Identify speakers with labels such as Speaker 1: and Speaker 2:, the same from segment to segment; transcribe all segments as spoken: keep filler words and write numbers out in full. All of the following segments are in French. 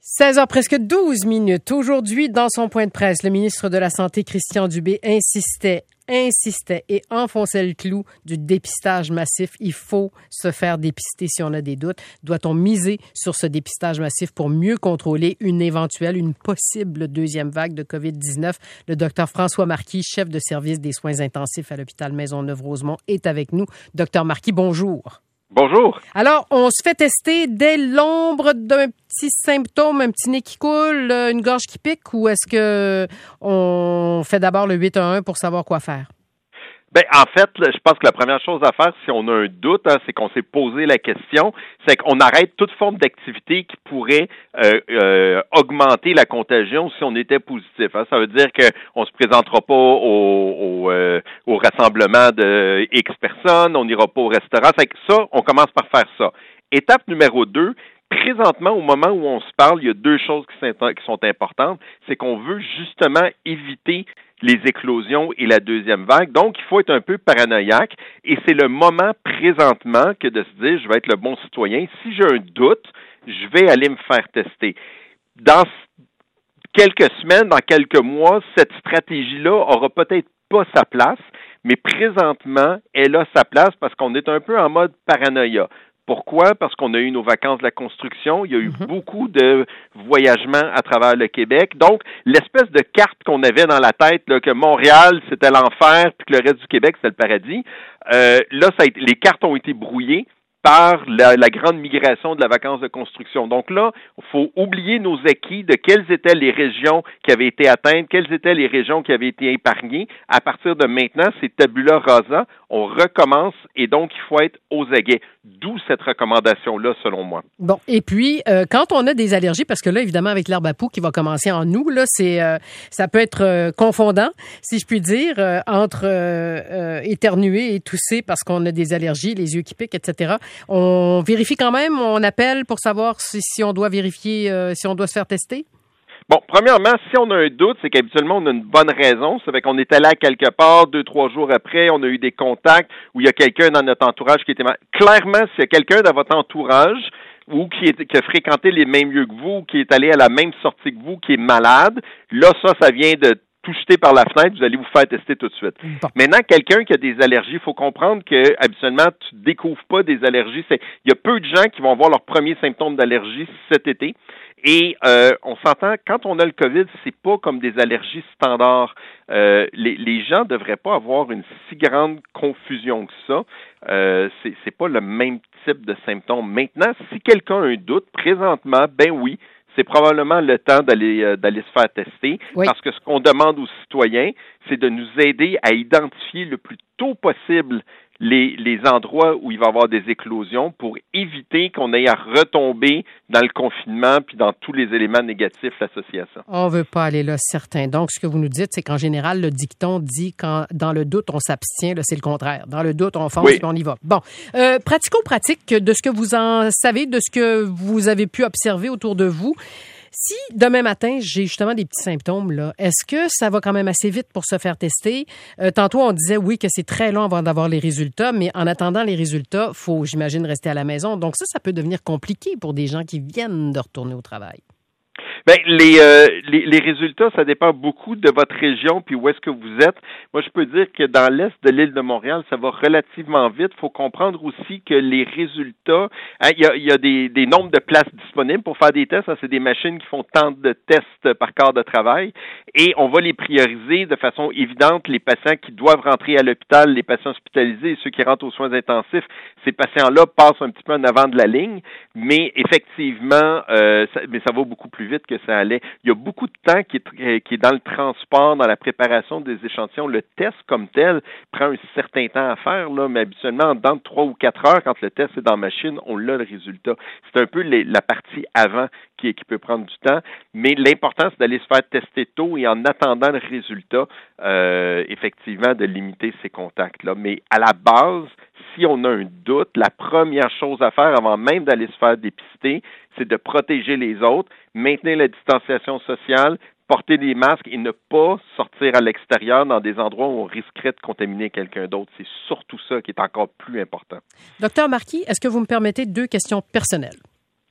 Speaker 1: seize heures presque douze minutes. Aujourd'hui, dans son point de presse, le ministre de la Santé, Christian Dubé, insistait, insistait et enfonçait le clou du dépistage massif. Il faut se faire dépister si on a des doutes. Doit-on miser sur ce dépistage massif pour mieux contrôler une éventuelle, une possible deuxième vague de covid dix-neuf? Le docteur François Marquis, chef de service des soins intensifs à l'hôpital Maisonneuve-Rosemont, est avec nous. Docteur Marquis, bonjour.
Speaker 2: Bonjour.
Speaker 1: Alors, on se fait tester dès l'ombre d'un petit symptôme, un petit nez qui coule, une gorge qui pique, ou est-ce que on fait d'abord le huit un un pour savoir quoi faire?
Speaker 2: Ben, en fait, je pense que la première chose à faire, si on a un doute, hein, c'est qu'on s'est posé la question, c'est qu'on arrête toute forme d'activité qui pourrait euh, euh, augmenter la contagion si on était positif. Hein. Ça veut dire qu'on se présentera pas au, au, euh, au rassemblement de X personnes, on n'ira pas au restaurant. C'est que ça, on commence par faire ça. Étape numéro deux, présentement, au moment où on se parle, il y a deux choses qui sont, qui sont importantes. C'est qu'on veut justement éviter les éclosions et la deuxième vague. Donc, il faut être un peu paranoïaque et c'est le moment présentement que de se dire, je vais être le bon citoyen. Si j'ai un doute, je vais aller me faire tester. Dans quelques semaines, dans quelques mois, cette stratégie-là aura peut-être pas sa place, mais présentement, elle a sa place parce qu'on est un peu en mode paranoïa. Pourquoi? Parce qu'on a eu nos vacances de la construction, il y a eu mm-hmm. beaucoup de voyagements à travers le Québec. Donc, l'espèce de carte qu'on avait dans la tête, là, que Montréal, c'était l'enfer, puis que le reste du Québec, c'était le paradis, euh, là, ça a été, les cartes ont été brouillées par la, la grande migration de la vacance de construction. Donc là, il faut oublier nos acquis de quelles étaient les régions qui avaient été atteintes, quelles étaient les régions qui avaient été épargnées. À partir de maintenant, c'est tabula rasa, on recommence et donc il faut être aux aguets. D'où cette recommandation-là, selon moi.
Speaker 1: Bon, et puis, euh, quand on a des allergies, parce que là, évidemment, avec l'herbe à poux qui va commencer en nous, là, c'est, euh, ça peut être euh, confondant, si je puis dire, euh, entre euh, euh, éternuer et tousser parce qu'on a des allergies, les yeux qui piquent, et cetera. On vérifie quand même, on appelle pour savoir si, si on doit vérifier, euh, si on doit se faire tester?
Speaker 2: Bon, premièrement, si on a un doute, c'est qu'habituellement, on a une bonne raison. Ça fait qu'on est allé à quelque part, deux, trois jours après, on a eu des contacts où il y a quelqu'un dans notre entourage qui était malade. Clairement, s'il y a quelqu'un dans votre entourage ou qui, est, qui a fréquenté les mêmes lieux que vous, qui est allé à la même sortie que vous, qui est malade, là, ça, ça vient de tout jeter par la fenêtre, vous allez vous faire tester tout de suite. Bon. Maintenant, quelqu'un qui a des allergies, il faut comprendre que habituellement, tu ne découvres pas des allergies. C'est, il y a peu de gens qui vont avoir leurs premiers symptômes d'allergie cet été. Et euh, on s'entend, quand on a le COVID, c'est pas comme des allergies standards. Euh, les, les gens devraient pas avoir une si grande confusion que ça. Euh, c'est, c'est pas le même type de symptômes. Maintenant, si quelqu'un a un doute, présentement, ben oui, c'est probablement le temps d'aller euh, d'aller se faire tester, oui. Parce que ce qu'on demande aux citoyens, c'est de nous aider à identifier le plus tôt possible les, les endroits où il va y avoir des éclosions pour éviter qu'on ait à retomber dans le confinement puis dans tous les éléments négatifs associés à ça.
Speaker 1: On ne veut pas aller là, certain. Donc, ce que vous nous dites, c'est qu'en général, le dicton dit quand dans le doute, on s'abstient. Là, c'est le contraire. Dans le doute, on fonce et oui. on y va. Bon, euh, pratico-pratique de ce que vous en savez, de ce que vous avez pu observer autour de vous. Si demain matin, j'ai justement des petits symptômes, là, est-ce que ça va quand même assez vite pour se faire tester? Euh, tantôt, on disait, oui, que c'est très long avant d'avoir les résultats, mais en attendant les résultats, il faut, j'imagine, rester à la maison. Donc ça, ça peut devenir compliqué pour des gens qui viennent de retourner au travail.
Speaker 2: Bien, les, euh, les les résultats, ça dépend beaucoup de votre région puis où est-ce que vous êtes. Moi, je peux dire que dans l'est de l'île de Montréal, ça va relativement vite. Il faut comprendre aussi que les résultats, hein, il y a, il y a des, des nombres de places disponibles pour faire des tests. Hein, c'est des machines qui font tant de tests par quart de travail et on va les prioriser de façon évidente. Les patients qui doivent rentrer à l'hôpital, les patients hospitalisés et ceux qui rentrent aux soins intensifs, ces patients-là passent un petit peu en avant de la ligne. Mais effectivement, euh, ça, mais ça va beaucoup plus vite que ça allait. Il y a beaucoup de temps qui est, qui est dans le transport, dans la préparation des échantillons. Le test comme tel prend un certain temps à faire, là, mais habituellement, dans trois ou quatre heures, quand le test est dans la machine, on a le résultat. C'est un peu les, la partie avant qui, qui peut prendre du temps, mais l'important, c'est d'aller se faire tester tôt et en attendant le résultat, euh, effectivement, de limiter ces contacts-là. Mais à la base, si on a un doute, la première chose à faire avant même d'aller se faire dépister, c'est de protéger les autres, maintenir la distanciation sociale, porter des masques et ne pas sortir à l'extérieur dans des endroits où on risquerait de contaminer quelqu'un d'autre. C'est surtout ça qui est encore plus important.
Speaker 1: Docteur Marquis, est-ce que vous me permettez deux questions personnelles?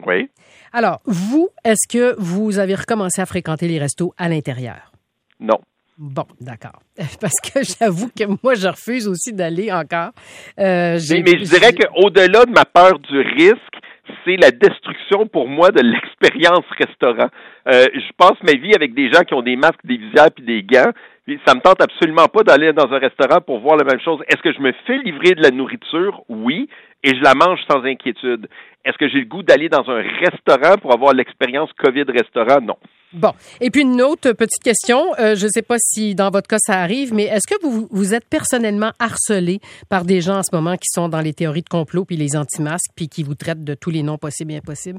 Speaker 2: Oui.
Speaker 1: Alors, vous, est-ce que vous avez recommencé à fréquenter les restos à l'intérieur?
Speaker 2: Non.
Speaker 1: Bon, d'accord. Parce que j'avoue que moi, je refuse aussi d'aller encore. Euh,
Speaker 2: mais, mais je dirais qu'au-delà de ma peur du risque, c'est la destruction pour moi de l'expérience restaurant. Euh, je passe ma vie avec des gens qui ont des masques, des visières puis des gants. Puis ça me tente absolument pas d'aller dans un restaurant pour voir la même chose. Est-ce que je me fais livrer de la nourriture? Oui. Et je la mange sans inquiétude. Est-ce que j'ai le goût d'aller dans un restaurant pour avoir l'expérience COVID restaurant? Non.
Speaker 1: Bon. Et puis une autre petite question. Euh, je ne sais pas si dans votre cas ça arrive, mais est-ce que vous vous êtes personnellement harcelé par des gens en ce moment qui sont dans les théories de complot puis les anti-masques puis qui vous traitent de tous les noms possibles et impossibles?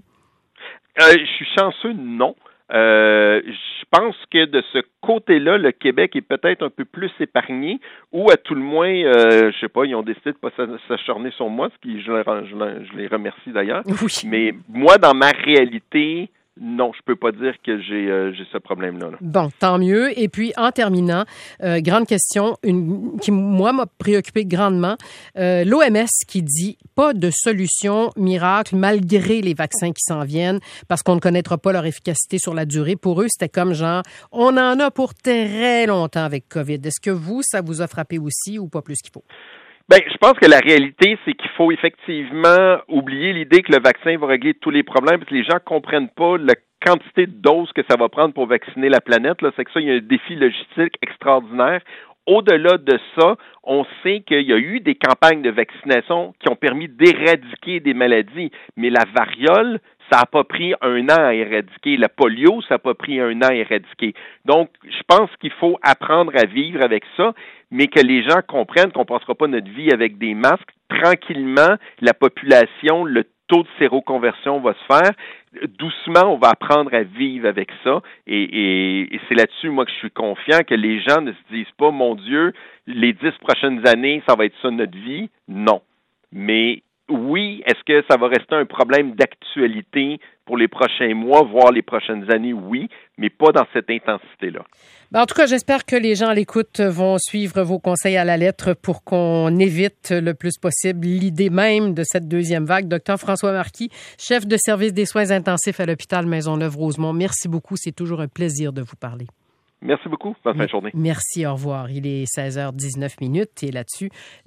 Speaker 2: Euh, je suis chanceux, non. Euh, je pense que de ce côté-là, le Québec est peut-être un peu plus épargné, ou à tout le moins, euh, je sais pas, ils ont décidé de pas s'acharner sur moi, ce qui je, je, je les remercie d'ailleurs.
Speaker 1: Oui.
Speaker 2: Mais moi, dans ma réalité, non, je peux pas dire que j'ai euh, j'ai ce problème-là. Là.
Speaker 1: Bon, tant mieux. Et puis, en terminant, euh, grande question, une qui, moi, m'a préoccupé grandement. Euh, L'O M S qui dit pas de solution miracle malgré les vaccins qui s'en viennent parce qu'on ne connaîtra pas leur efficacité sur la durée. Pour eux, c'était comme genre, on en a pour très longtemps avec COVID. Est-ce que vous, ça vous a frappé aussi ou pas plus qu'il faut?
Speaker 2: Ben, je pense que la réalité, c'est qu'il faut effectivement oublier l'idée que le vaccin va régler tous les problèmes, parce que les gens comprennent pas la quantité de doses que ça va prendre pour vacciner la planète. Là, c'est que ça, il y a un défi logistique extraordinaire. Au-delà de ça, on sait qu'il y a eu des campagnes de vaccination qui ont permis d'éradiquer des maladies, mais la variole, ça n'a pas pris un an à éradiquer. La polio, ça n'a pas pris un an à éradiquer. Donc, je pense qu'il faut apprendre à vivre avec ça, mais que les gens comprennent qu'on ne passera pas notre vie avec des masques. Tranquillement, la population, le taux de séroconversion va se faire. Doucement, on va apprendre à vivre avec ça. Et, et, et c'est là-dessus, moi, que je suis confiant que les gens ne se disent pas, mon Dieu, les dix prochaines années, ça va être ça notre vie. Non. Mais oui, est-ce que ça va rester un problème d'actualité pour les prochains mois, voire les prochaines années? Oui, mais pas dans cette intensité-là.
Speaker 1: Ben, en tout cas, j'espère que les gens à l'écoute vont suivre vos conseils à la lettre pour qu'on évite le plus possible l'idée même de cette deuxième vague. Docteur François Marquis, chef de service des soins intensifs à l'hôpital Maisonneuve-Rosemont, merci beaucoup. C'est toujours un plaisir de vous parler.
Speaker 2: Merci beaucoup. Bonne fin de journée.
Speaker 1: Merci, au revoir. Il est seize heures dix-neuf minutes et là-dessus,